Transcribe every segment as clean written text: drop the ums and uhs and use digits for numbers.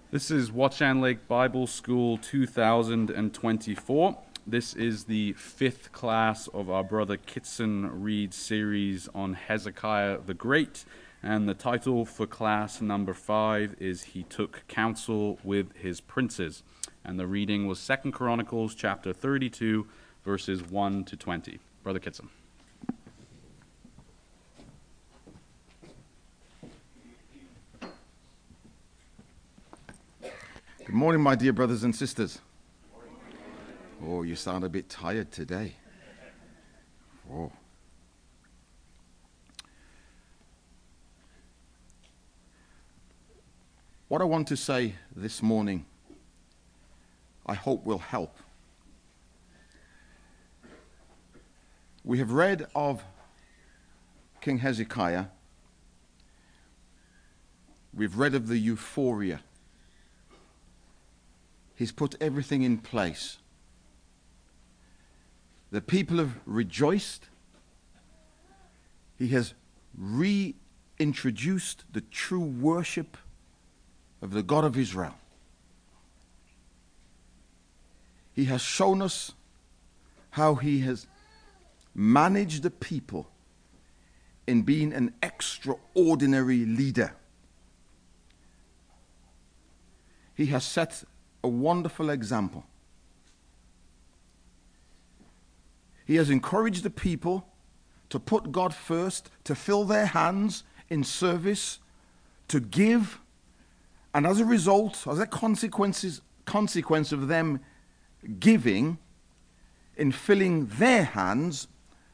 This is Watchan Lake Bible School 2024. This is the fifth class of our brother Kitson Reed series on Hezekiah the Great, and the title for class number 5 is He Took Counsel with His Princes, and the reading was 2 Chronicles chapter 32, verses 1 to 20. Brother Kitson. Good morning, my dear brothers and sisters. Oh, you sound a bit tired today. Oh. What I want to say this morning, I hope will help. We have read of King Hezekiah. We've read of the euphoria. He's put everything in place. The people have rejoiced. He has reintroduced the true worship of the God of Israel. He has shown us how he has managed the people in being an extraordinary leader. He has set a wonderful example. He has encouraged the people to put God first, to fill their hands in service, to give, and as a result, as a consequence of them giving, in filling their hands,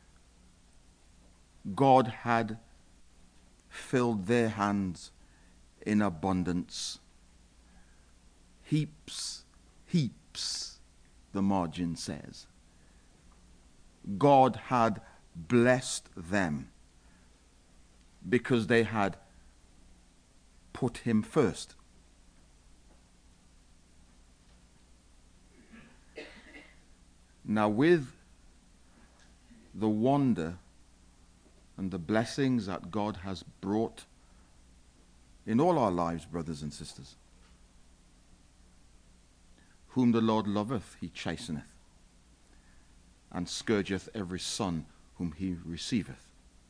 God had filled their hands in abundance. Heaps, the margin says. God had blessed them because they had put him first. Now, with the wonder and the blessings that God has brought in all our lives, brothers and sisters, whom the Lord loveth, he chasteneth, and scourgeth every son whom he receiveth.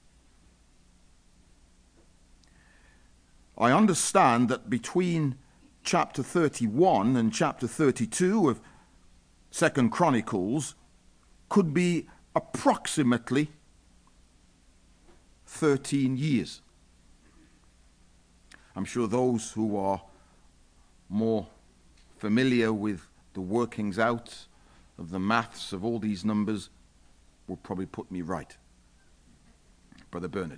I understand that between chapter 31 and chapter 32 of 2 Chronicles could be approximately 13 years. I'm sure those who are more familiar with the workings out of the maths of all these numbers will probably put me right. Brother Bernard.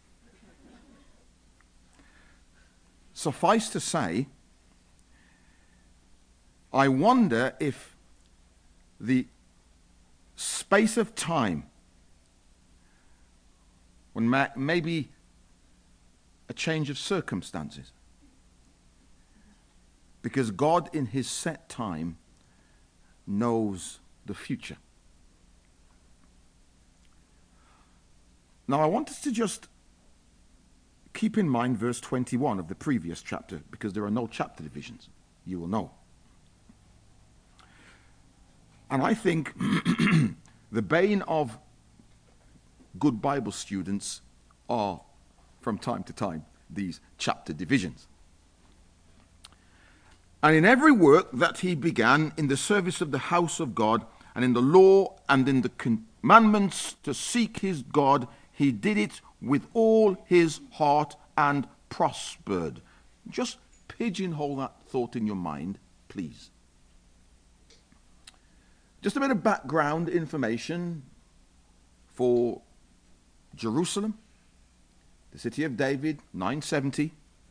Suffice to say, I wonder if the space of time when maybe a change of circumstances, because God in his set time knows the future. Now I want us to just keep in mind verse 21 of the previous chapter, because there are no chapter divisions, you will know. And I think the bane of good Bible students are, from time to time, these chapter divisions. And in every work that he began in the service of the house of God, and in the law and in the commandments to seek his God, he did it with all his heart and prospered. Just pigeonhole that thought in your mind, please. Just a bit of background information for Jerusalem, the city of David, 970.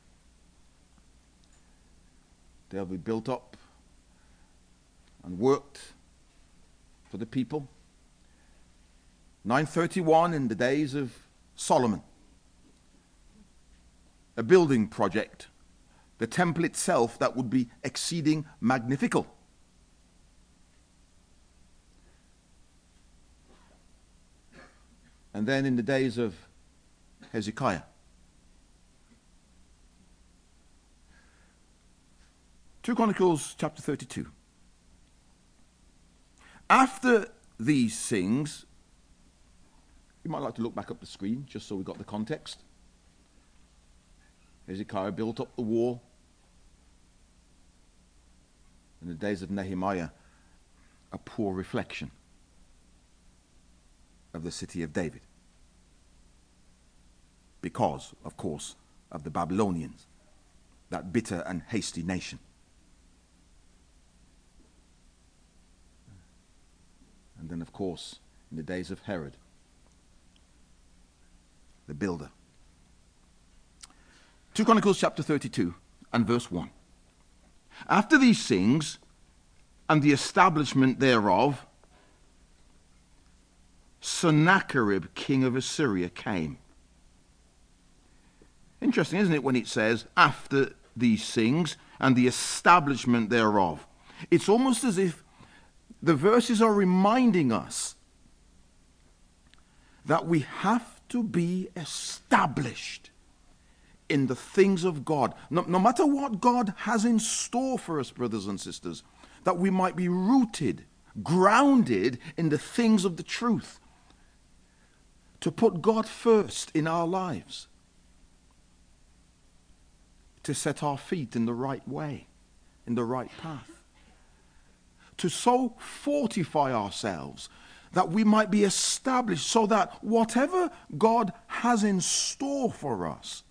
They'll be built up and worked for the people. 931 in the days of Solomon. A building project. The temple itself that would be exceeding magnifical. And then in the days of Hezekiah. 2 Chronicles chapter 32. After these things, you might like to look back up the screen just so we got the context. Hezekiah built up the wall. In the days of Nehemiah, a poor reflection of the city of David. Because, of course, of the Babylonians, that bitter and hasty nation. And then, of course, in the days of Herod, the builder. 2 Chronicles chapter 32 and verse 1. After these things, and the establishment thereof, Sennacherib, king of Assyria, came. Interesting, isn't it, when it says, after these things, and the establishment thereof. It's almost as if the verses are reminding us that we have to be established in the things of God. No matter what God has in store for us, brothers and sisters, that we might be rooted, grounded in the things of the truth. To put God first in our lives. To set our feet in the right way, in the right path. To so fortify ourselves that we might be established so that whatever God has in store for us,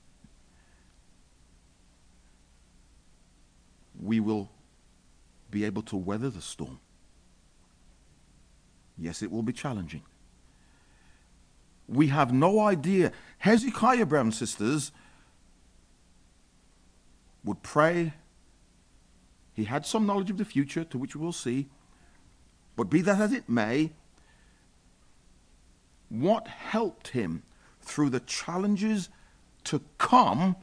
we will be able to weather the storm. Yes, it will be challenging. We have no idea. Hezekiah, brothers and sisters, would pray. He had some knowledge of the future, to which we will see. But be that as it may, what helped him through the challenges to come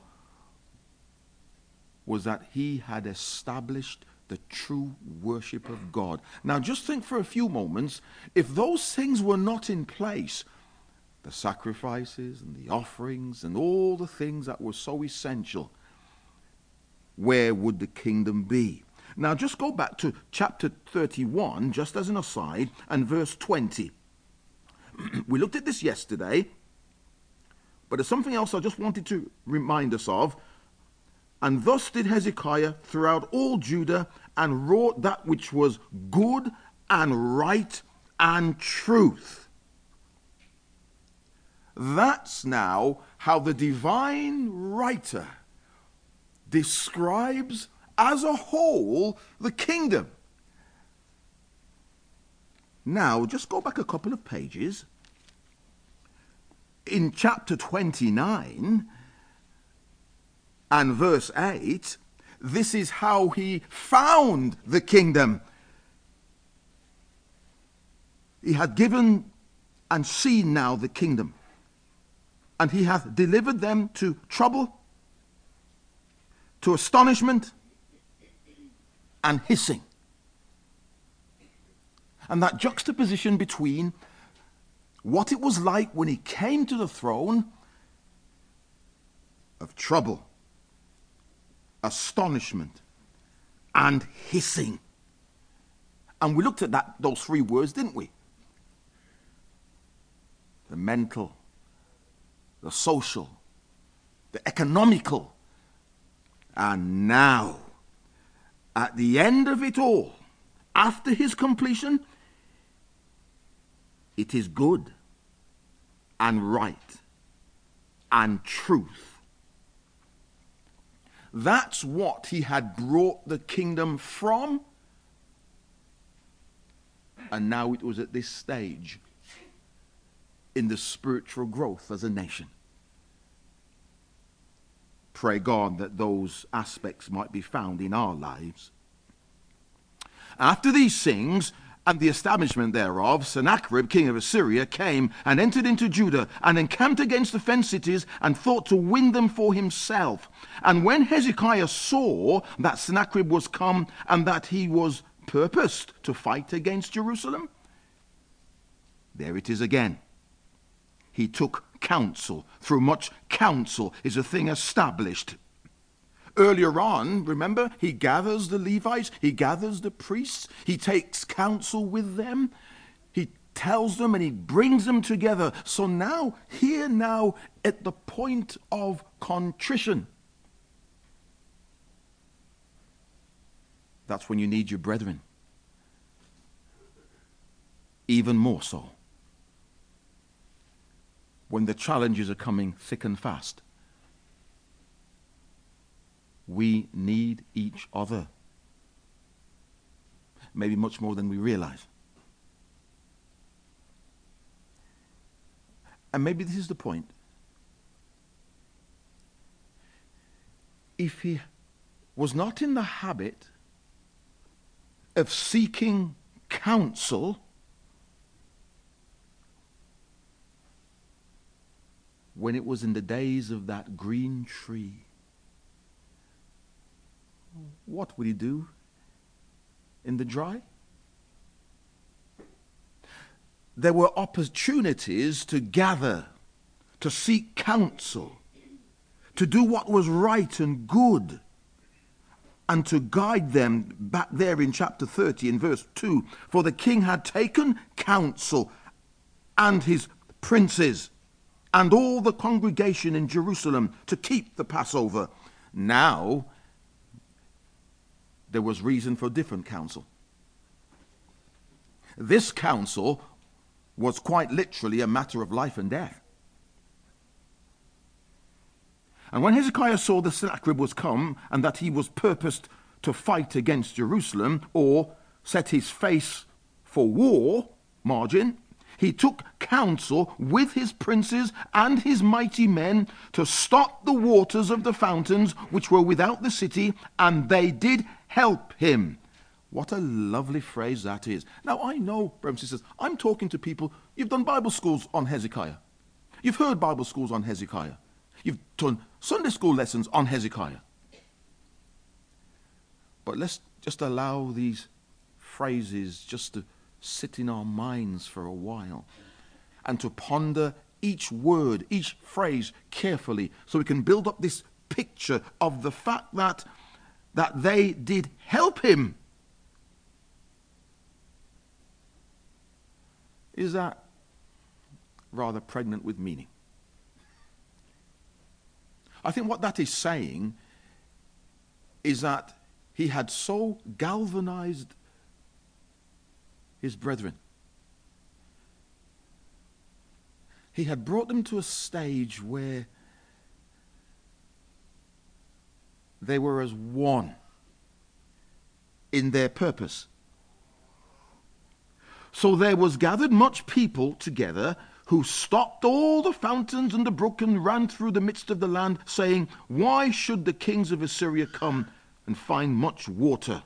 was that he had established the true worship of God. Now just think for a few moments, if those things were not in place, the sacrifices and the offerings and all the things that were so essential, where would the kingdom be? Now just go back to chapter 31, just as an aside, and verse 20. We looked at this yesterday, but there's something else I just wanted to remind us of. And thus did Hezekiah throughout all Judah, and wrought that which was good and right and truth. That's now how the divine writer describes as a whole the kingdom. Now, just go back a couple of pages. In chapter 29 and verse 8, this is how he found the kingdom. He had given and seen now the kingdom, and he hath delivered them to trouble, to astonishment, and hissing. And that juxtaposition between what it was like when he came to the throne of trouble, astonishment, and hissing. And we looked at those three words, didn't we? The mental, the social, the economical. And now, at the end of it all, after his completion, it is good and right and truth. That's what he had brought the kingdom from. And now it was at this stage in the spiritual growth as a nation. Pray God that those aspects might be found in our lives. After these things, and the establishment thereof, Sennacherib, king of Assyria, came and entered into Judah, and encamped against the fenced cities, and thought to win them for himself. And when Hezekiah saw that Sennacherib was come, and that he was purposed to fight against Jerusalem, there it is again. He took counsel. Through much counsel is a thing established. Earlier on, remember, he gathers the Levites, he gathers the priests, he takes counsel with them, he tells them and he brings them together. So now, here now, at the point of contrition, that's when you need your brethren. Even more so. When the challenges are coming thick and fast. We need each other. Maybe much more than we realize. And maybe this is the point. If he was not in the habit of seeking counsel, when it was in the days of that green tree, what would he do in the dry? There were opportunities to gather, to seek counsel, to do what was right and good, and to guide them back there in chapter 30 in verse 2. For the king had taken counsel, and his princes, and all the congregation in Jerusalem to keep the Passover. Now, there was reason for different counsel. This counsel was quite literally a matter of life and death. And when Hezekiah saw the Sennacherib was come, and that he was purposed to fight against Jerusalem, or set his face for war, margin, he took counsel with his princes and his mighty men to stop the waters of the fountains which were without the city, and they did help him. What a lovely phrase that is. Now, I know, brothers and sisters, I'm talking to people, you've done Bible schools on Hezekiah. You've heard Bible schools on Hezekiah. You've done Sunday school lessons on Hezekiah. But let's just allow these phrases just to sit in our minds for a while and to ponder each word, each phrase carefully, so we can build up this picture of the fact that they did help him. Is that rather pregnant with meaning? I think what that is saying is that he had so galvanized his brethren. He had brought them to a stage where they were as one in their purpose. So there was gathered much people together, who stopped all the fountains and the brook and ran through the midst of the land, saying, why should the kings of Assyria come and find much water?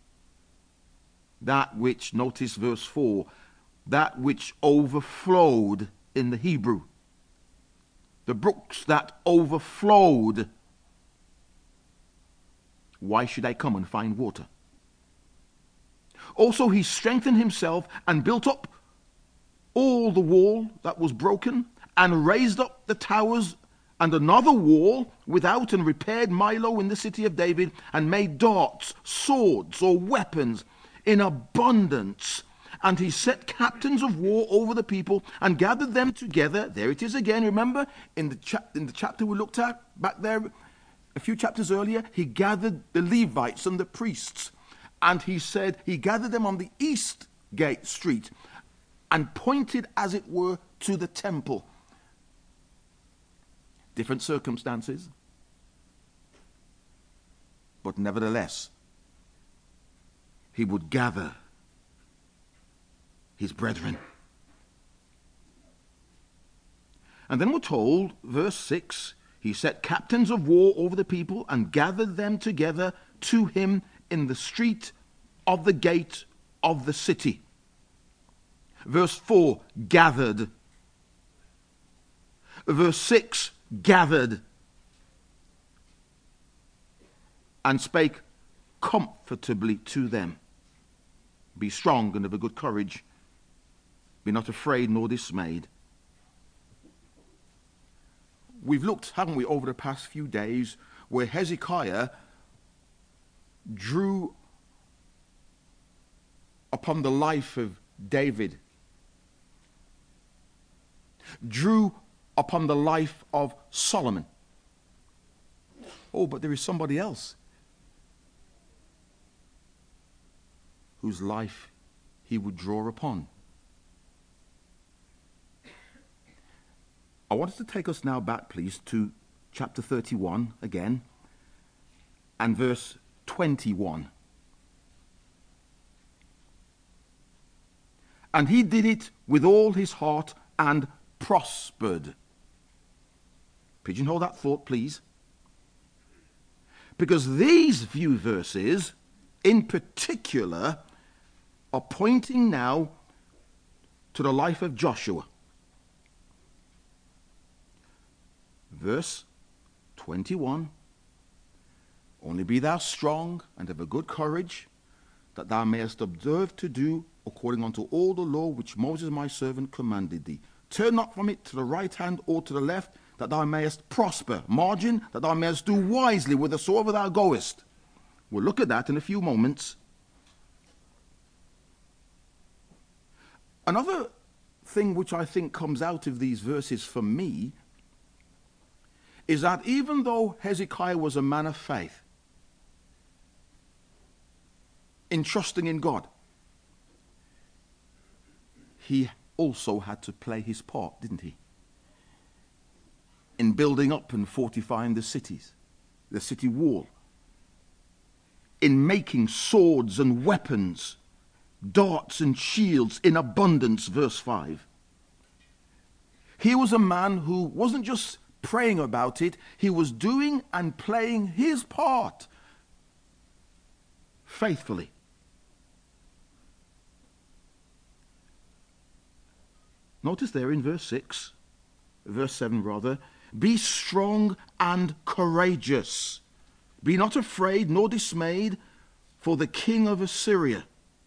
That which, notice verse 4, that which overflowed in the Hebrew. The brooks that overflowed. Why should I come and find water? Also he strengthened himself and built up all the wall that was broken, and raised up the towers and another wall without, and repaired Milo in the city of David, and made darts, swords, or weapons in abundance. And he set captains of war over the people and gathered them together. There it is again, remember, in the chapter we looked at back there a few chapters earlier, he gathered the Levites and the priests. And he said he gathered them on the east gate street and pointed, as it were, to the temple. Different circumstances, but nevertheless, he would gather his brethren. And then we're told, verse 6, he set captains of war over the people and gathered them together to him in the street of the gate of the city. Verse 4, gathered. Verse 6, gathered. And spake comfortably to them. Be strong and of a good courage. Be not afraid nor dismayed. We've looked, haven't we, over the past few days, where Hezekiah drew upon the life of David, drew upon the life of Solomon. Oh, but there is somebody else whose life he would draw upon. I wanted to take us now back, please, to chapter 31 again and verse 21. And he did it with all his heart and prospered. Pigeonhole that thought, please. Because these few verses, in particular, are pointing now to the life of Joshua. Verse 21. Only be thou strong and of a good courage, that thou mayest observe to do according unto all the law which Moses my servant commanded thee. Turn not from it to the right hand or to the left, that thou mayest prosper. Margin, that thou mayest do wisely whithersoever thou goest. We'll look at that in a few moments. Another thing which I think comes out of these verses for me is that even though Hezekiah was a man of faith, in trusting in God, he also had to play his part, didn't he? In building up and fortifying the cities, the city wall, in making swords and weapons, darts and shields in abundance, verse 5. He was a man who wasn't just praying about it, he was doing and playing his part faithfully. Notice there in verse 7 rather, be strong and courageous. Be not afraid nor dismayed for the king of Assyria,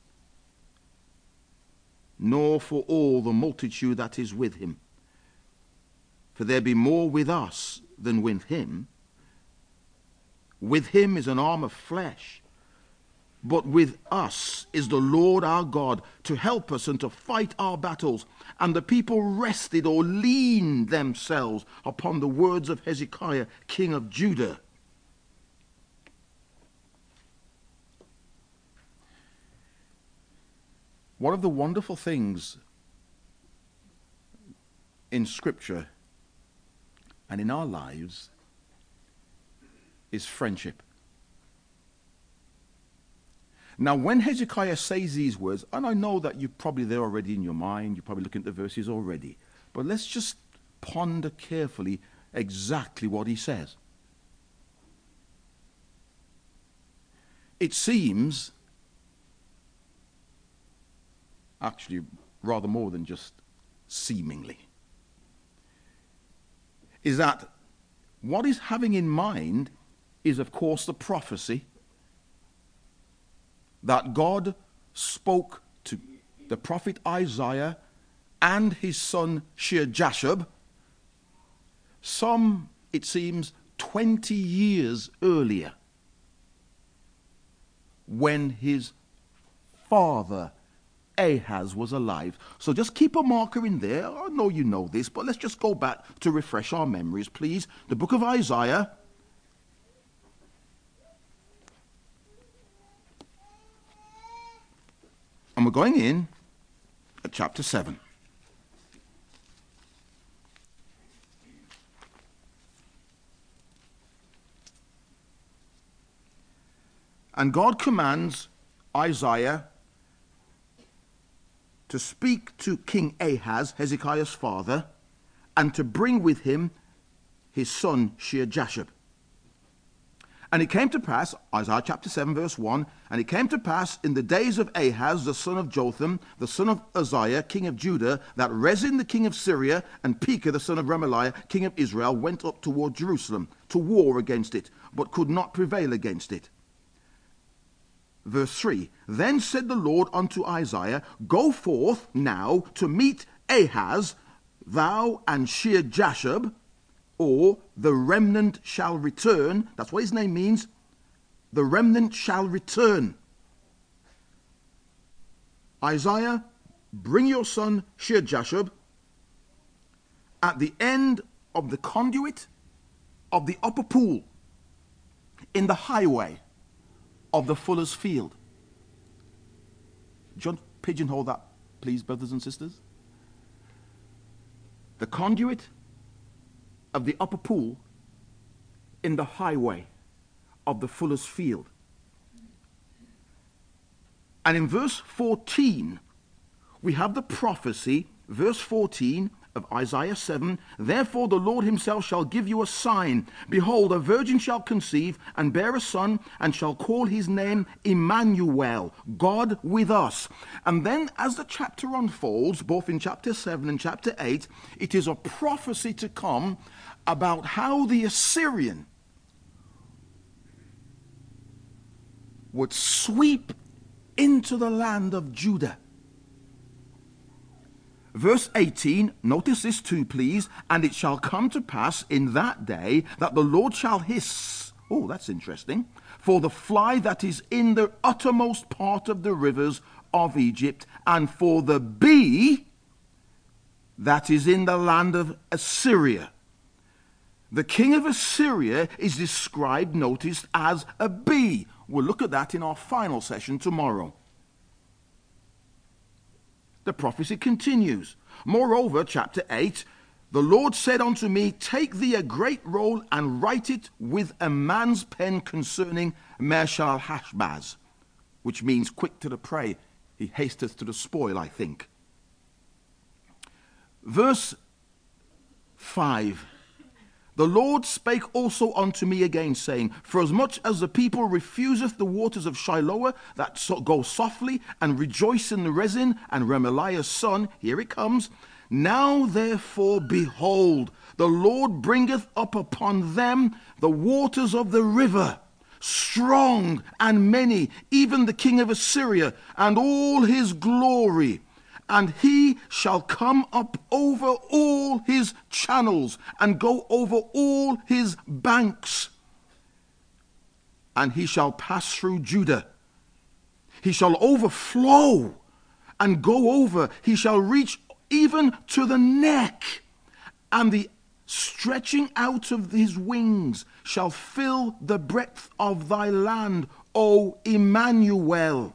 nor for all the multitude that is with him. For there be more with us than with him. With him is an arm of flesh, but with us is the Lord our God to help us and to fight our battles. And the people rested or leaned themselves upon the words of Hezekiah, king of Judah. One of the wonderful things in Scripture and in our lives is friendship. Now, when Hezekiah says these words, and I know that you're probably there already in your mind, you're probably looking at the verses already, but let's just ponder carefully exactly what he says. It seems, actually rather more than just seemingly, is that what he's having in mind is, of course, the prophecy that God spoke to the prophet Isaiah and his son Shear-Jashub some, it seems, 20 years earlier, when his father Ahaz was alive. So just keep a marker in there. I know you know this, but let's just go back to refresh our memories, please. The book of Isaiah, and we're going in at chapter 7. And God commands Isaiah to speak to King Ahaz, Hezekiah's father, and to bring with him his son Shear-Jashub. And it came to pass, Isaiah chapter 7 verse 1, and it came to pass in the days of Ahaz, the son of Jotham, the son of Uzziah, king of Judah, that Rezin the king of Syria and Pekah the son of Remaliah, king of Israel, went up toward Jerusalem to war against it, but could not prevail against it. Verse 3, then said the Lord unto Isaiah, go forth now to meet Ahaz, thou and Shear-Jashub, or the remnant shall return. That's what his name means. the remnant shall return. Isaiah, bring your son Shear-Jashub at the end of the conduit of the upper pool in the highway of the fuller's field. Don't pigeonhole that, please, brothers and sisters. The conduit of the upper pool in the highway of the fuller's field. And in verse 14, we have the prophecy, verse 14 of Isaiah 7, therefore the Lord himself shall give you a sign. Behold, a virgin shall conceive and bear a son, and shall call his name Emmanuel, God with us. And then as the chapter unfolds, both in chapter 7 and chapter 8, it is a prophecy to come about how the Assyrian would sweep into the land of Judah. Verse 18, notice this too, please. And it shall come to pass in that day that the Lord shall hiss. Oh, that's interesting. For the fly that is in the uttermost part of the rivers of Egypt, and for the bee that is in the land of Assyria. The king of Assyria is described, notice, as a bee. We'll look at that in our final session tomorrow. The prophecy continues. Moreover, chapter 8, the Lord said unto me, take thee a great roll and write it with a man's pen concerning Meshal-Hashbaz, which means quick to the prey. He hasteth to the spoil, I think. Verse 5. The Lord spake also unto me again, saying, forasmuch as the people refuseth the waters of Shiloah that go softly, and rejoice in the Rezin and Remaliah's son, here it comes. Now therefore, behold, the Lord bringeth up upon them the waters of the river, strong and many, even the king of Assyria, and all his glory. And he shall come up over all his channels, and go over all his banks. And he shall pass through Judah. He shall overflow and go over. He shall reach even to the neck. And the stretching out of his wings shall fill the breadth of thy land, O Emmanuel.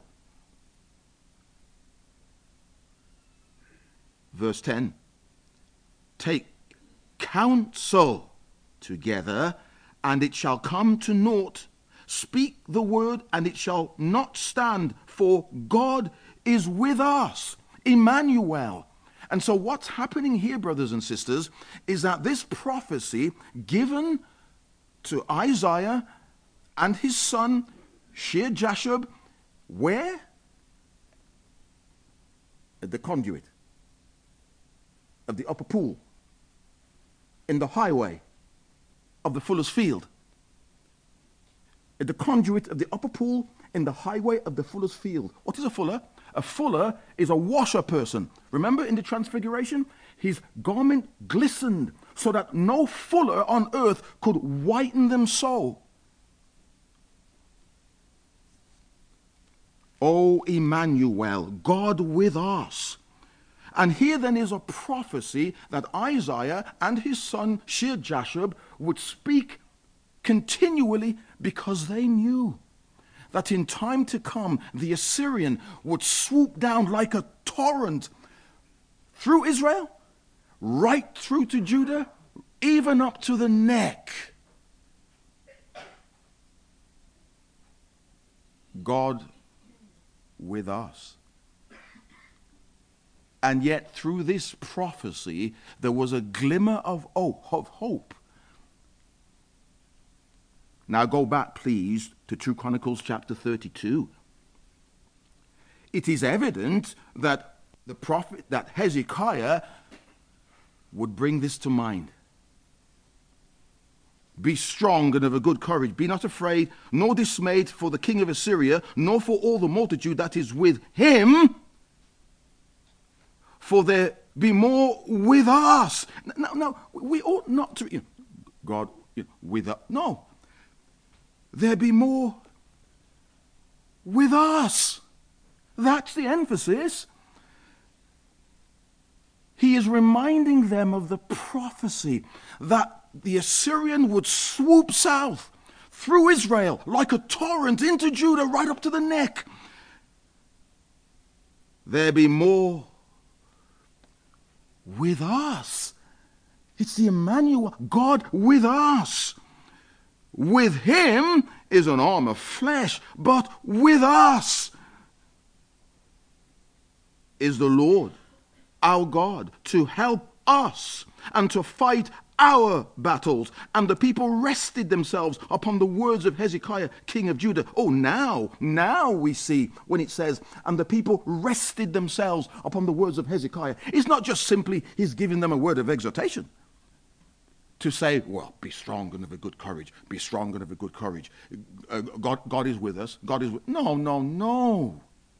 Verse 10, take counsel together, and it shall come to naught. Speak the word, and it shall not stand, for God is with us. Emmanuel. And so what's happening here, brothers and sisters, is that this prophecy given to Isaiah and his son Shear-Jashub, where? At the conduit of the upper pool in the highway of the fuller's field. At the conduit of the upper pool in the highway of the fuller's field. What is a fuller? A fuller is a washer person. Remember in the Transfiguration? His garment glistened so that no fuller on earth could whiten them so. O Emmanuel, God with us. And here then is a prophecy that Isaiah and his son Shear-Jashub would speak continually, because they knew that in time to come the Assyrian would swoop down like a torrent through Israel, right through to Judah, even up to the neck. God with us. And yet through this prophecy, there was a glimmer of hope. Now go back, please, to 2 Chronicles chapter 32. It is evident that the prophet, that Hezekiah would bring this to mind. Be strong and of a good courage. Be not afraid, nor dismayed for the king of Assyria, nor for all the multitude that is with him. For there be more with us. No, we ought not to, God, with us. No. There be more with us. That's the emphasis. He is reminding them of the prophecy that the Assyrian would swoop south through Israel like a torrent into Judah right up to the neck. There be more with us. It's the Emmanuel, God with us. With him is an arm of flesh, but with us is the Lord, our God, to help us and to fight our battles. And the people rested themselves upon the words of Hezekiah, king of Judah. Oh, now we see when it says, and the people rested themselves upon the words of Hezekiah. It's not just simply he's giving them a word of exhortation to say, well, be strong and of a good courage. Be strong and of a good courage. God is with us. God is with... No.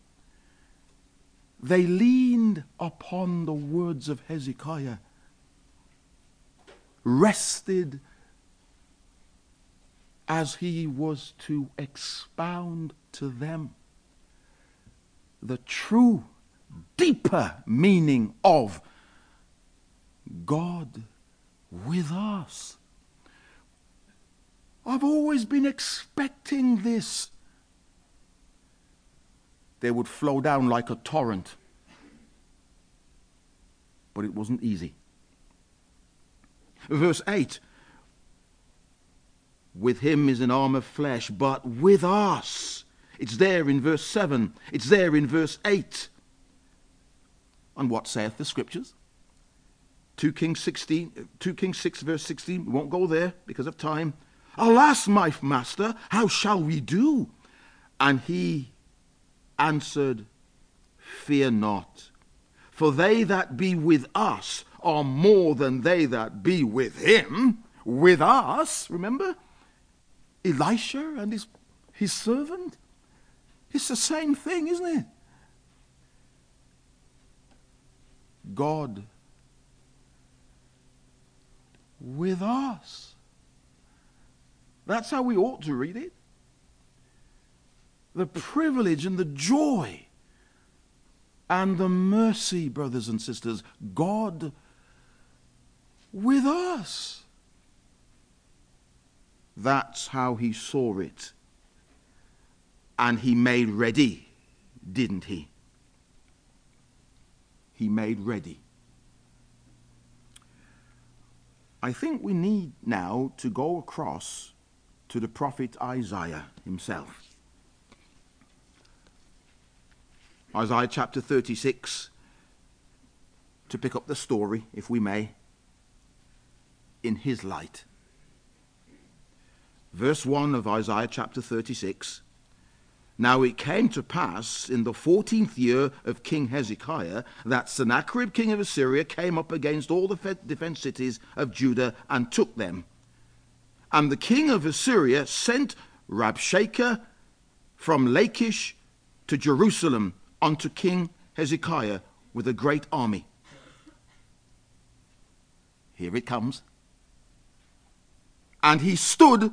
They leaned upon the words of Hezekiah, rested as he was to expound to them the true, deeper meaning of God with us. I've always been expecting this. They would flow down like a torrent. But it wasn't easy. Verse 8. With him is an arm of flesh, but with us. It's there in verse 7. It's there in verse 8. And what saith the scriptures? 2 Kings 6 verse 16. We won't go there because of time. Alas, my master, how shall we do? And he answered, fear not, for they that be with us are more than they that be with him. With us, remember? Elisha and his servant. It's the same thing, isn't it? God with us. That's how we ought to read it. The privilege and the joy and the mercy, brothers and sisters, God with us. That's how he saw it. And he made ready, didn't he? He made ready. I think we need now to go across to the prophet Isaiah himself. Isaiah chapter 36, to pick up the story, if we may, in his light. Verse 1 of Isaiah chapter 36. Now it came to pass in the 14th year of King Hezekiah that Sennacherib king of Assyria came up against all the defenced cities of Judah and took them. And the king of Assyria sent Rabshakeh from Lachish to Jerusalem unto King Hezekiah with a great army. Here it comes. And he stood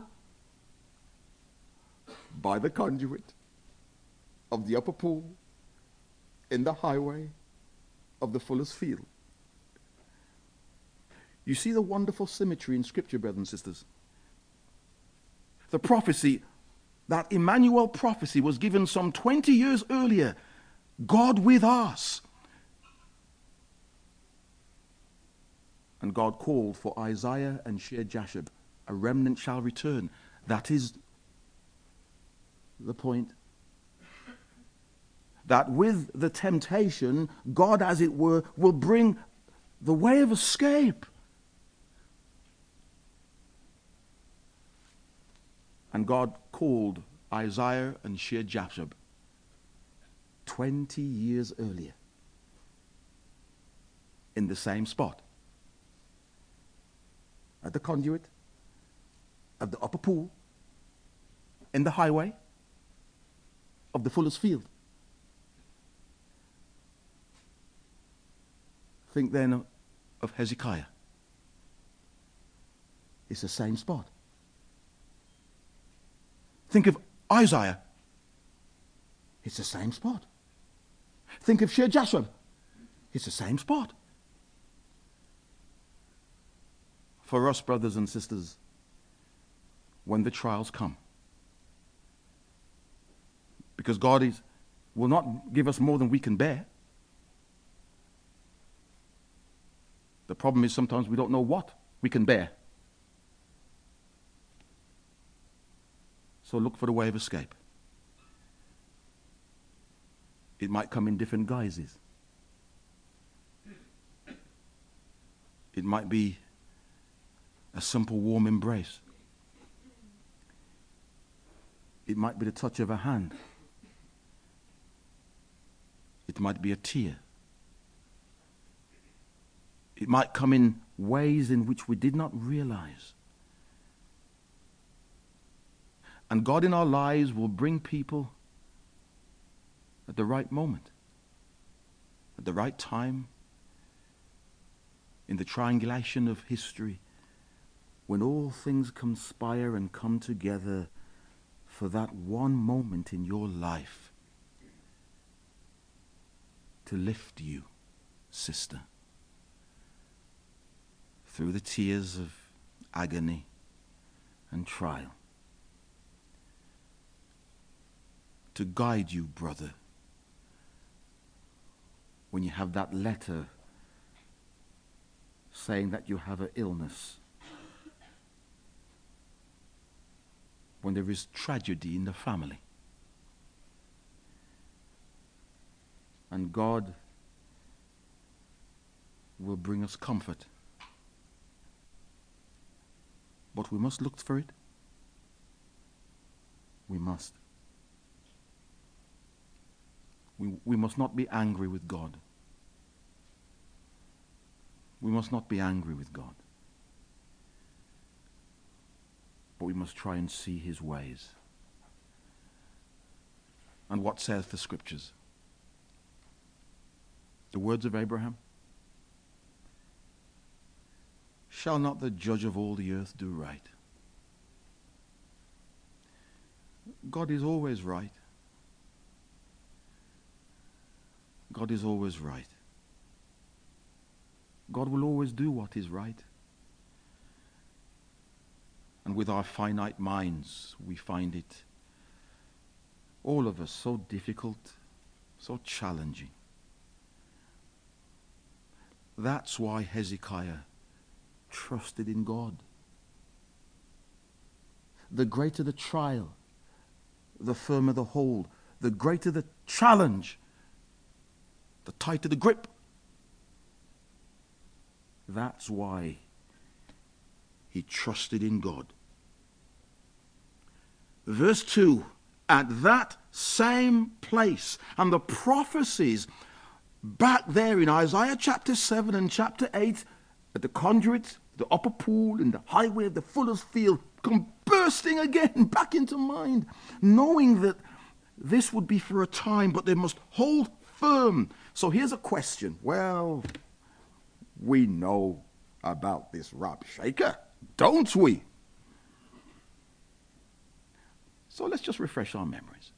by the conduit of the upper pool in the highway of the fuller's field. You see the wonderful symmetry in Scripture, brothers and sisters. The prophecy, that Emmanuel prophecy, was given some 20 years earlier. God with us. And God called for Isaiah and Shear-Jashub. A remnant shall return. That is the point. That with the temptation, God, as it were, will bring the way of escape. And God called Isaiah and Shear-Jashub 20 years earlier in the same spot. At the conduit of the upper pool in the highway of the fuller's field. Think then of Hezekiah. It's the same spot. Think of Isaiah. It's the same spot. Think of Shir Jashub. It's the same spot. For us, brothers and sisters, when the trials come, because God will not give us more than we can bear. The problem is sometimes we don't know what we can bear. So look for the way of escape. It might come in different guises. It might be a simple warm embrace. It might be the touch of a hand. It might be a tear. It might come in ways in which we did not realize. And God in our lives will bring people at the right moment, at the right time, in the triangulation of history, when all things conspire and come together for that one moment in your life to lift you, sister, through the tears of agony and trial, to guide you, brother, when you have that letter saying that you have an illness, when there is tragedy in the family. And God will bring us comfort. But we must look for it. We must. We must not be angry with God. We must not be angry with God. But we must try and see his ways. And what saith the scriptures? The words of Abraham. Shall not the judge of all the earth do right? God is always right. God is always right. God will always do what is right. And with our finite minds, we find it, all of us, so difficult, so challenging. That's why Hezekiah trusted in God. The greater the trial, the firmer the hold. The greater the challenge, the tighter the grip. That's why he trusted in God. Verse 2, at that same place, and the prophecies back there in Isaiah chapter 7 and chapter 8, at the conduit, the upper pool, and the highway of the fuller's field, come bursting again back into mind, knowing that this would be for a time, but they must hold firm. So here's a question. Well, we know about this Rabshakeh, don't we? So let's just refresh our memories.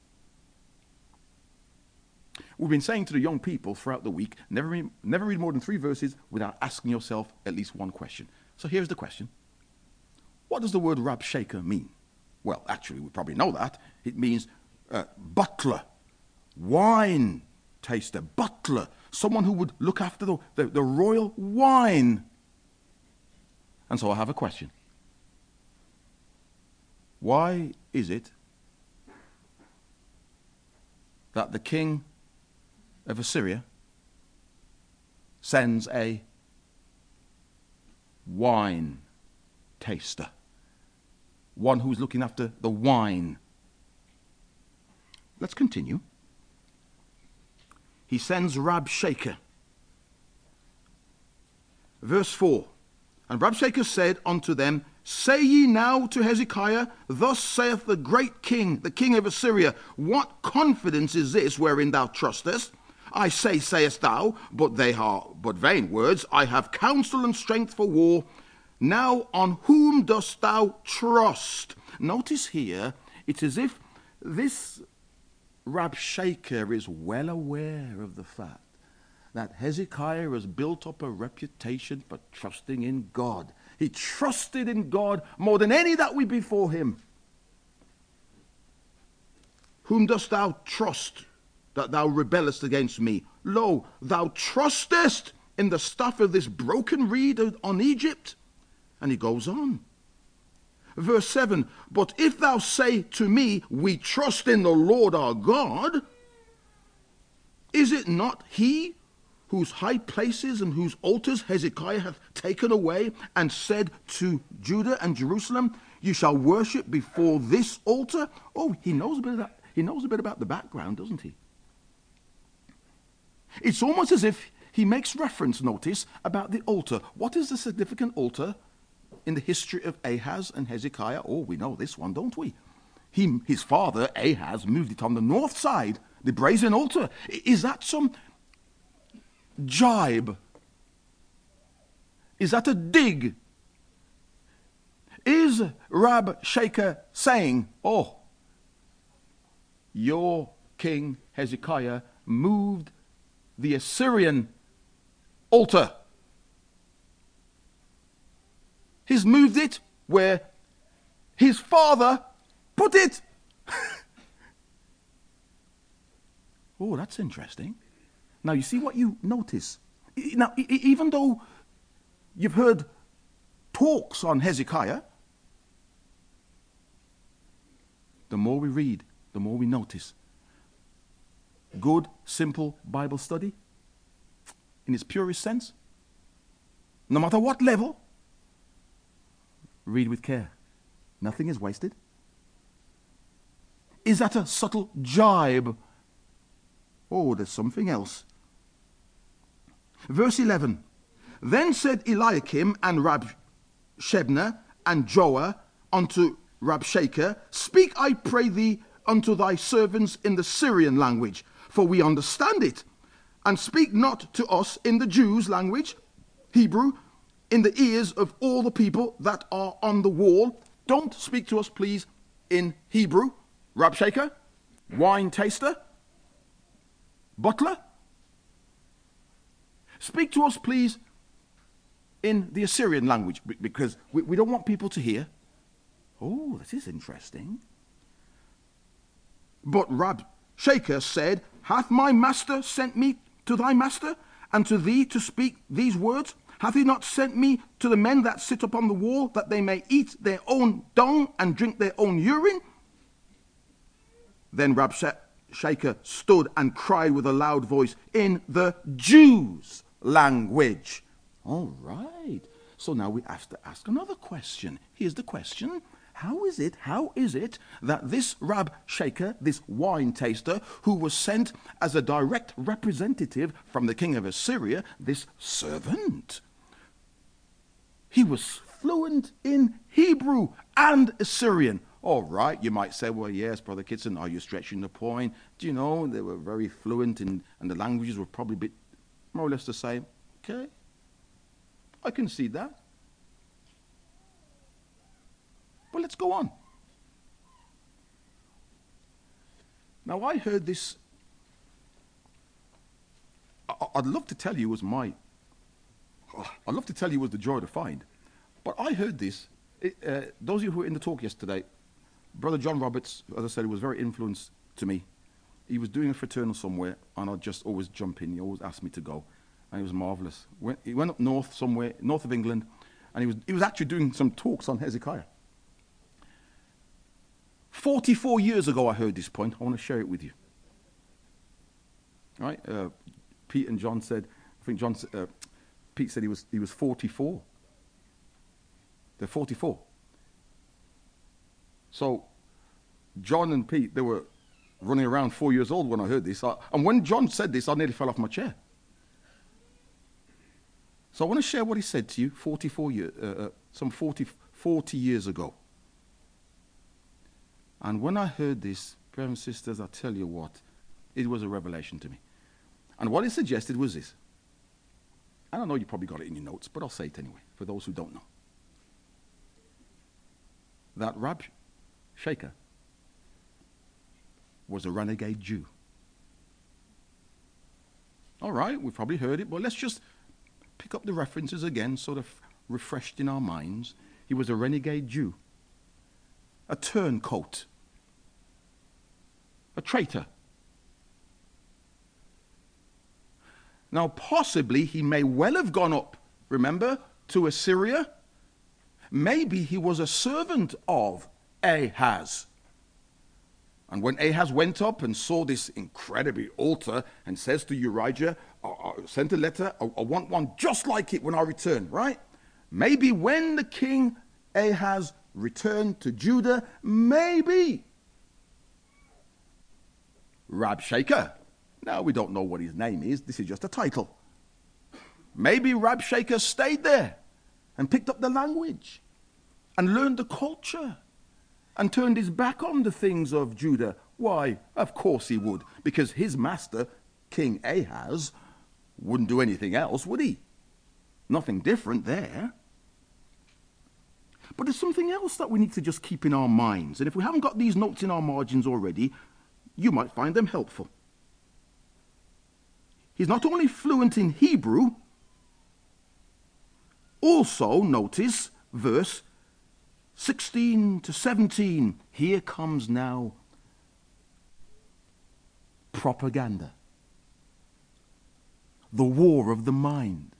We've been saying to the young people throughout the week, never read more than 3 verses without asking yourself at least one question. So here's the question. What does the word Rabshakeh mean? Well, actually, we probably know that. It means butler, wine taster, butler, someone who would look after the royal wine. And so I have a question. Why is it that the king of Assyria sends a wine taster, one who's looking after the wine? Let's continue. He sends Rabshakeh. Verse 4. And Rabshakeh said unto them, say ye now to Hezekiah, thus saith the great king, the king of Assyria, what confidence is this wherein thou trustest? I say, sayest thou, but they are but vain words. I have counsel and strength for war. Now on whom dost thou trust? Notice here, it's as if this Rabshakeh is well aware of the fact that Hezekiah has built up a reputation for trusting in God. He trusted in God more than any that were before him. Whom dost thou trust that thou rebellest against me? Lo, thou trustest in the staff of this broken reed on Egypt. And he goes on. Verse 7, but if thou say to me, we trust in the Lord our God, is it not he whose high places and whose altars Hezekiah hath taken away, and said to Judah and Jerusalem, you shall worship before this altar? Oh, he knows a bit of that. He knows a bit about the background, doesn't he? It's almost as if he makes reference, notice, about the altar. What is the significant altar in the history of Ahaz and Hezekiah? Oh, we know this one, don't we? His father, Ahaz, moved it on the north side, the brazen altar. Is that some jibe? Is that a dig? Is Rabshakeh saying, oh, your king Hezekiah moved the Assyrian altar? He's moved it where his father put it. Oh, that's interesting. Now, you see what you notice. Now, even though you've heard talks on Hezekiah, the more we read, the more we notice. Good, simple Bible study, in its purest sense, no matter what level, read with care. Nothing is wasted. Is that a subtle jibe? Oh, there's something else. Verse 11. Then said Eliakim and Rabshebna and Joah unto Rabshakeh, speak, I pray thee, unto thy servants in the Syrian language, for we understand it, and speak not to us in the Jews' language, Hebrew, in the ears of all the people that are on the wall. Don't speak to us, please, in Hebrew. Rabshakeh, wine taster, butler. Speak to us, please, in the Assyrian language, because we don't want people to hear. Oh, this is interesting. But Rabshakeh said, hath my master sent me to thy master, and to thee to speak these words? Hath he not sent me to the men that sit upon the wall, that they may eat their own dung and drink their own urine? Then Rabshakeh stood and cried with a loud voice in the Jews' language. All right. So now we have to ask another question. Here's the question. How is it that this Rabshakeh, this wine taster, who was sent as a direct representative from the king of Assyria, this servant, he was fluent in Hebrew and Assyrian? All right, you might say, well, yes, Brother Kitson, are you stretching the point? Do you know, they were very fluent and the languages were probably a bit more or less the same. Okay, I can see that. But let's go on. Now, I heard this. I'd love to tell you it was I'd love to tell you it was the joy to find. But I heard this. Those of you who were in the talk yesterday, Brother John Roberts, as I said, was very influenced to me. He was doing a fraternal somewhere, and I'd just always jump in. He always asked me to go, and it was marvelous. He went up north somewhere, north of England, and he was actually doing some talks on Hezekiah. 44 years ago, I heard this point. I want to share it with you. All right? Pete and John said, I think Pete said he was 44. They're 44. So John and Pete, they were running around 4 years old when I heard this. And when John said this, I nearly fell off my chair. So I want to share what he said to you 40 years ago. And when I heard this, brothers and sisters, I tell you what, it was a revelation to me. And what he suggested was this. And I know you probably got it in your notes, but I'll say it anyway, for those who don't know. That Rabshakeh was a renegade Jew. All right, we've probably heard it, but let's just pick up the references again, sort of refreshed in our minds. He was a renegade Jew, a turncoat, a traitor. Now, possibly he may well have gone up, remember, to Assyria. Maybe he was a servant of Ahaz. And when Ahaz went up and saw this incredible altar and says to Urijah, sent a letter, I want one just like it when I return, right? Maybe when the king Ahaz returned to Judah, maybe Rabshakeh, now we don't know what his name is, this is just a title. Maybe Rabshakeh stayed there and picked up the language and learned the culture and turned his back on the things of Judah. Why? Of course he would, because his master, King Ahaz, wouldn't do anything else, would he? Nothing different there. But there's something else that we need to just keep in our minds. And if we haven't got these notes in our margins already, you might find them helpful. He's not only fluent in Hebrew, also notice verse 16 to 17. Here comes now propaganda. The war of the mind.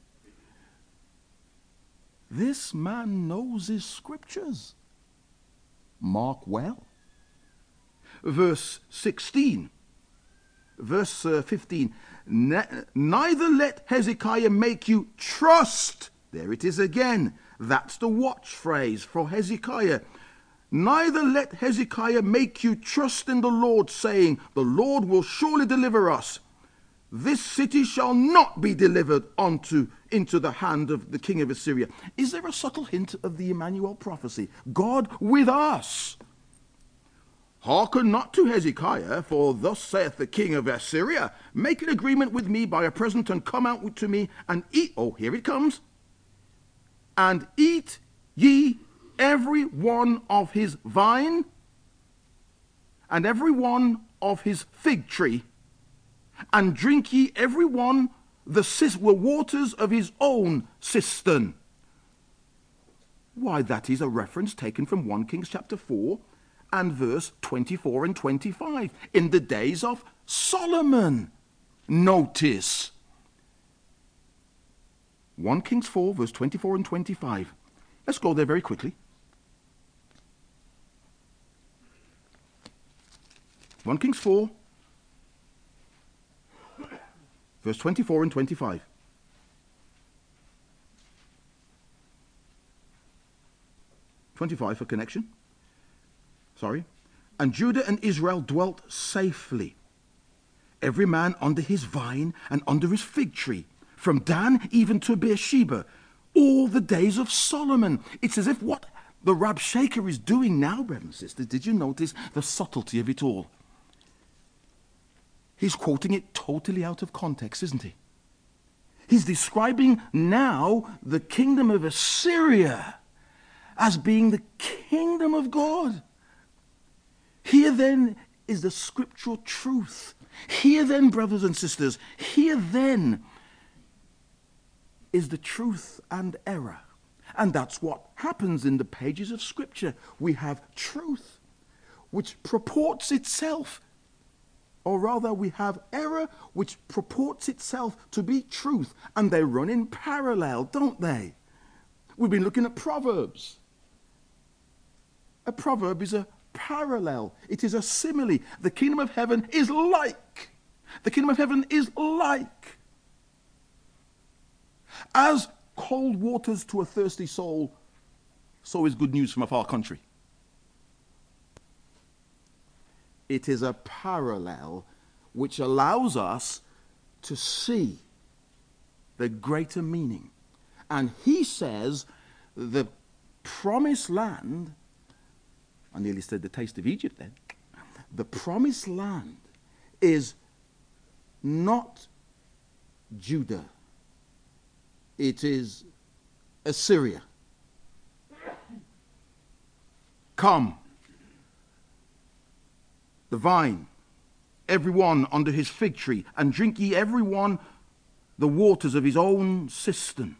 This man knows his scriptures. Mark well. Verse 16. Verse 15. Neither let Hezekiah make you trust. There it is again. That's the watch phrase for Hezekiah. Neither let Hezekiah make you trust in the Lord, saying, the Lord will surely deliver us. This city shall not be delivered into the hand of the king of Assyria. Is there a subtle hint of the Emmanuel prophecy? God with us. Hearken not to Hezekiah, for thus saith the king of Assyria, make an agreement with me by a present, and come out to me and eat. Oh, here it comes. And eat ye every one of his vine, and every one of his fig tree, and drink ye every one the waters of his own cistern. Why, that is a reference taken from 1 Kings chapter 4 and verse 24 and 25. In the days of Solomon. Notice. 1 Kings 4 verse 24 and 25. Let's go there very quickly. 1 Kings 4 verse 24 and 25. For connection. Sorry. And Judah and Israel dwelt safely, every man under his vine and under his fig tree, from Dan even to Beersheba, all the days of Solomon. It's as if what the Rabshakeh is doing now, brothers and sisters, did you notice the subtlety of it all? He's quoting it totally out of context, isn't he? He's describing now the kingdom of Assyria as being the kingdom of God. Here then is the scriptural truth. Here then, brothers and sisters, here then is the truth and error. And that's what happens in the pages of Scripture. We have truth, which purports itself, or rather we have error, which purports itself to be truth. And they run in parallel, don't they? We've been looking at Proverbs. A proverb is a parallel. It is a simile. The kingdom of heaven is like. The kingdom of heaven is like. As cold waters to a thirsty soul, so is good news from a far country. It is a parallel which allows us to see the greater meaning. And he says the promised land, I nearly said the taste of Egypt then, the promised land is not Judah. It is Assyria. Come, the vine, every one under his fig tree, and drink ye every one the waters of his own cistern.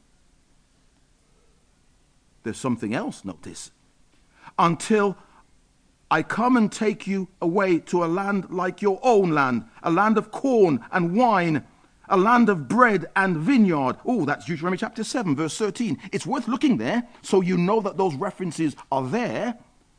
There's something else, notice. Until I come and take you away to a land like your own land, a land of corn and wine, a land of bread and vineyard. Oh, that's Deuteronomy chapter 7, verse 13. It's worth looking there so you know that those references are there.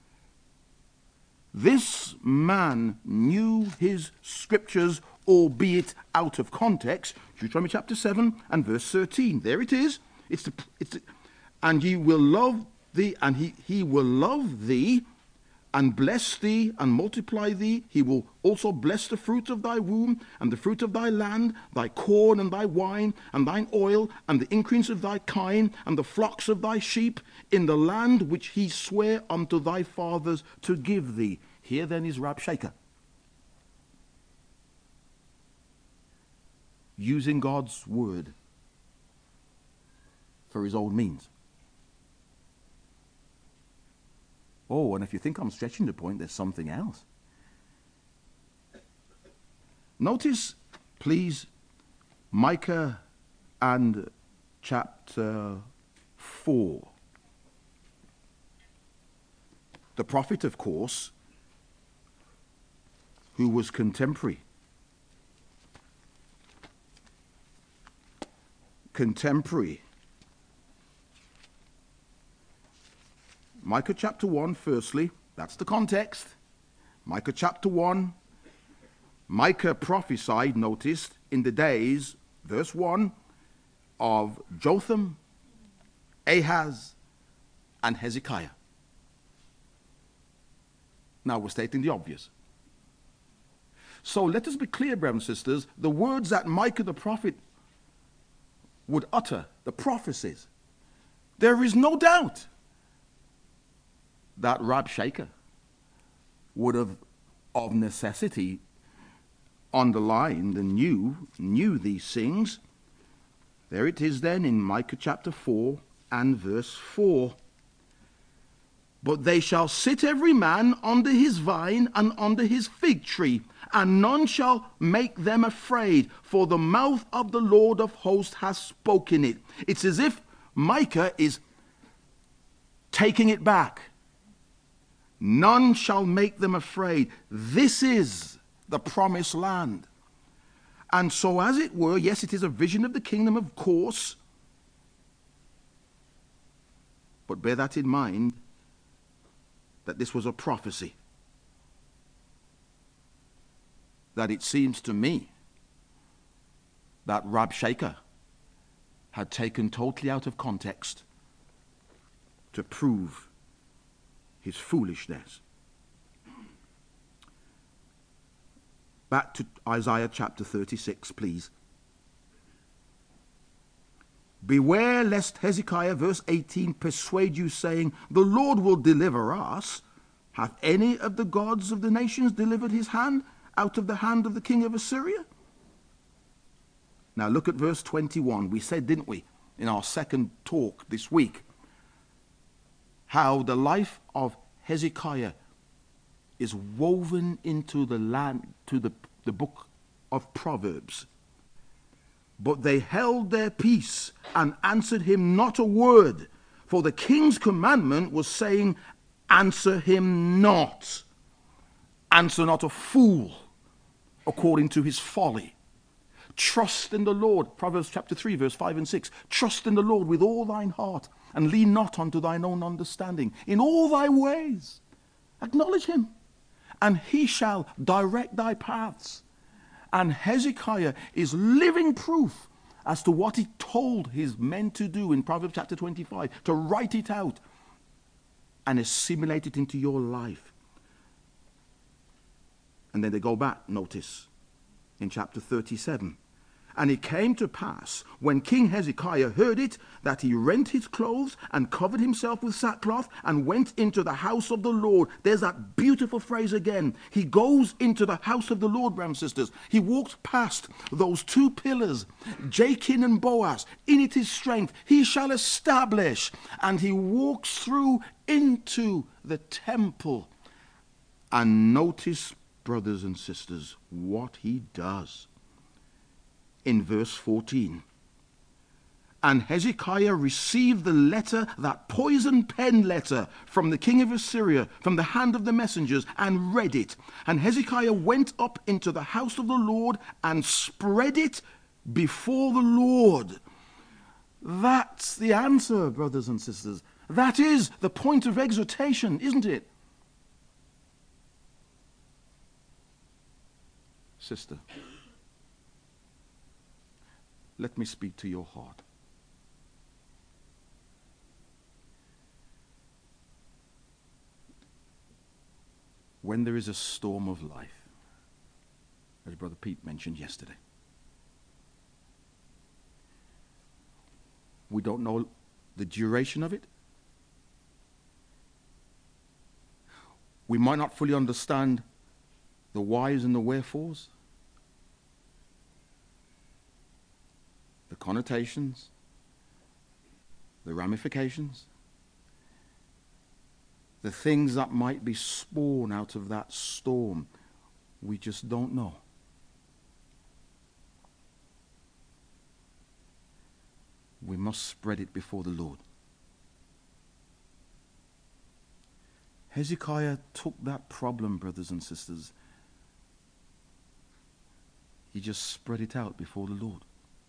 This man knew his scriptures, albeit out of context. Deuteronomy chapter 7 and verse 13. There it is. And ye will love thee, and he will love thee, and bless thee, and multiply thee. He will also bless the fruit of thy womb, and the fruit of thy land, thy corn, and thy wine, and thine oil, and the increase of thy kine, and the flocks of thy sheep, in the land which he sware unto thy fathers to give thee. Here then is Rabshakeh, using God's word for his own means. Oh, and if you think I'm stretching the point, there's something else. Notice, please, Micah and chapter 4. The prophet, of course, who was contemporary. Micah chapter 1, firstly, that's the context. Micah chapter 1, Micah prophesied, notice, in the days, verse 1, of Jotham, Ahaz, and Hezekiah. Now we're stating the obvious. So let us be clear, brothers and sisters, the words that Micah the prophet would utter, the prophecies, there is no doubt that Rabshakeh would have, of necessity, underlined and knew these things. There it is then in Micah chapter 4 and verse 4. But they shall sit every man under his vine and under his fig tree, and none shall make them afraid, for the mouth of the Lord of hosts has spoken it. It's as if Micah is taking it back. None shall make them afraid. This is the promised land. And so, as it were, yes, it is a vision of the kingdom, of course. But bear that in mind, that this was a prophecy. That it seems to me that Rabshakeh had taken totally out of context to prove his foolishness. Back to Isaiah chapter 36, please. Beware lest Hezekiah, verse 18, persuade you, saying, the Lord will deliver us. Hath any of the gods of the nations delivered his hand out of the hand of the king of Assyria? Now look at verse 21. We said, didn't we, in our second talk this week, how the life of Hezekiah is woven into the land, to the book of Proverbs. But they held their peace and answered him not a word, for the king's commandment was saying, answer him not. Answer not a fool according to his folly. Trust in the Lord. Proverbs chapter 3, verse 5 and 6. Trust in the Lord with all thine heart, and lean not unto thine own understanding. In all thy ways acknowledge him, and he shall direct thy paths. And Hezekiah is living proof as to what he told his men to do in Proverbs chapter 25, to write it out and assimilate it into your life. And then they go back, notice, in chapter 37. And it came to pass, when King Hezekiah heard it, that he rent his clothes and covered himself with sackcloth and went into the house of the Lord. There's that beautiful phrase again. He goes into the house of the Lord, brothers and sisters. He walks past those two pillars, Jachin and Boaz. In it is strength. He shall establish. And he walks through into the temple. And notice brothers and sisters, what he does. In verse 14, and Hezekiah received the letter, that poison pen letter, from the king of Assyria, from the hand of the messengers, and read it. And Hezekiah went up into the house of the Lord and spread it before the Lord. That's the answer, brothers and sisters. That is the point of exhortation, isn't it? Sister, let me speak to your heart. When there is a storm of life, as Brother Pete mentioned yesterday, we don't know the duration of it. We might not fully understand the whys and the wherefores, the connotations, the ramifications, the things that might be spawned out of that storm. We just don't know. We must spread it before the Lord. Hezekiah took that problem, brothers and sisters. He just spread it out before the Lord.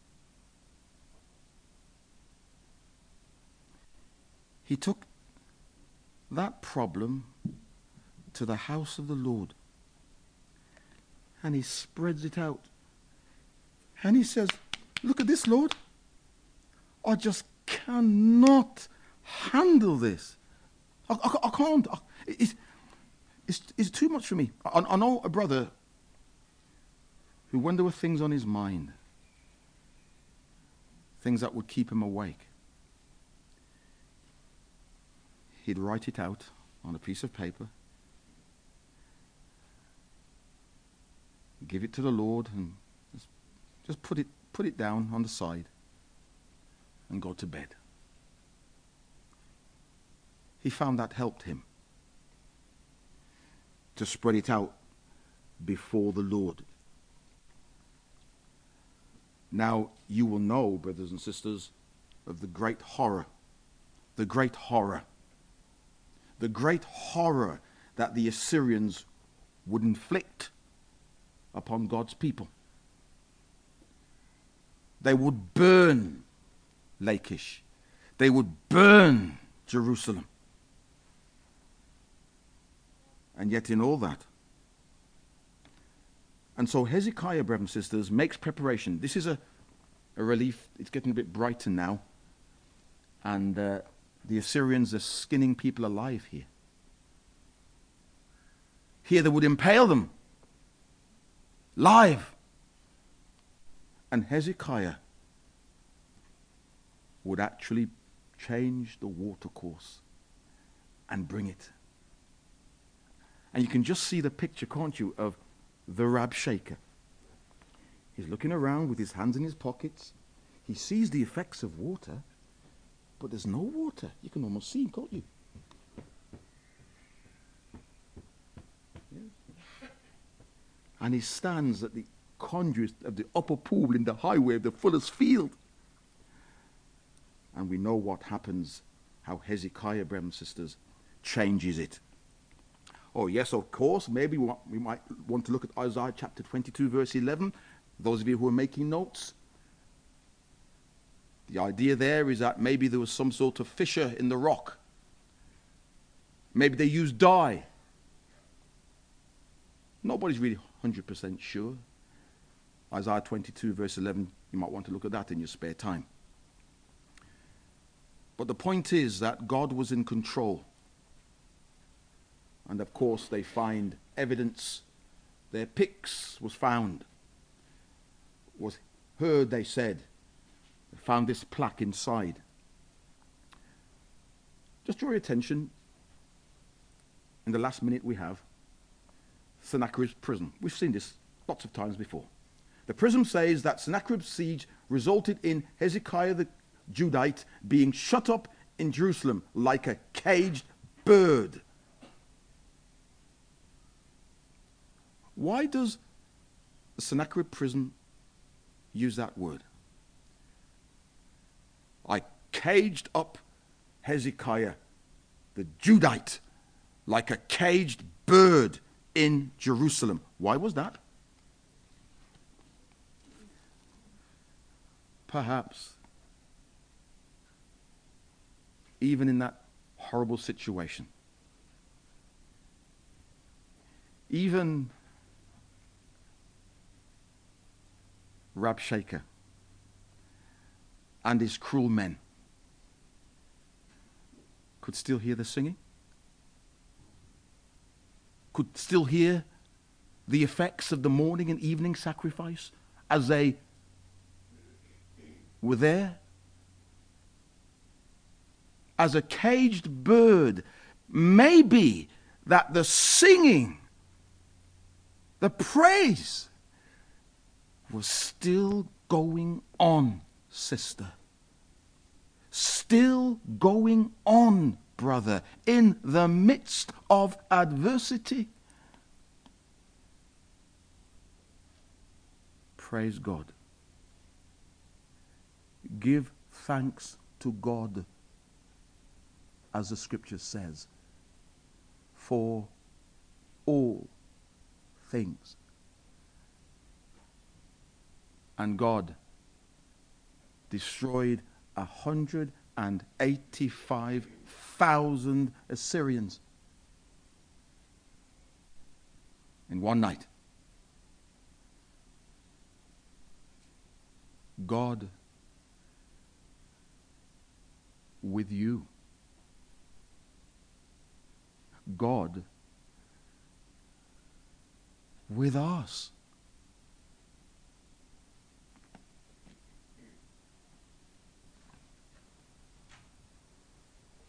He took that problem to the house of the Lord, and he spreads it out. And he says, look at this, Lord. I just cannot handle this. I can't. It's too much for me. I know a brother who, when there were things on his mind, things that would keep him awake, he'd write it out on a piece of paper, give it to the Lord, and just put it down on the side and go to bed. He found that helped him to spread it out before the Lord. Now, you will know, brothers and sisters, of the great horror that the Assyrians would inflict upon God's people. They would burn Lachish. They would burn Jerusalem. And yet in all that. And so Hezekiah, brothers and sisters, makes preparation. This is a relief. It's getting a bit brighter now. And the Assyrians are skinning people alive here. Here they would impale them live. And Hezekiah would actually change the watercourse and bring it. And you can just see the picture, can't you, of the Rabshakeh. He's looking around with his hands in his pockets. He sees the effects of water, but there's no water. You can almost see him, can't you? Yes. And he stands at the conduit of the upper pool in the highway of the fuller's field. And we know what happens, how Hezekiah, brothers and sisters, changes it. Oh, yes, of course, maybe we might want to look at Isaiah chapter 22, verse 11. Those of you who are making notes. The idea there is that maybe there was some sort of fissure in the rock. Maybe they used dye. Nobody's really 100% sure. Isaiah 22, verse 11, you might want to look at that in your spare time. But the point is that God was in control. And of course they find evidence. Their pyx was found. Was heard, they said. They found this plaque inside. Just draw your attention, in the last minute we have, Sennacherib's prison. We've seen this lots of times before. The prism says that Sennacherib's siege resulted in Hezekiah the Judite being shut up in Jerusalem like a caged bird. Why does the Sennacherib prison use that word? I caged up Hezekiah, the Judite, like a caged bird in Jerusalem. Why was that? Perhaps, even in that horrible situation, even Rabshakeh and his cruel men could still hear the singing, could still hear the effects of the morning and evening sacrifice as they were there. As a caged bird, maybe that the singing, the praise was still going on, sister. Still going on, brother, in the midst of adversity. Praise God. Give thanks to God, as the scripture says, for all things. And God destroyed 185,000 Assyrians in one night. God with you. God with us.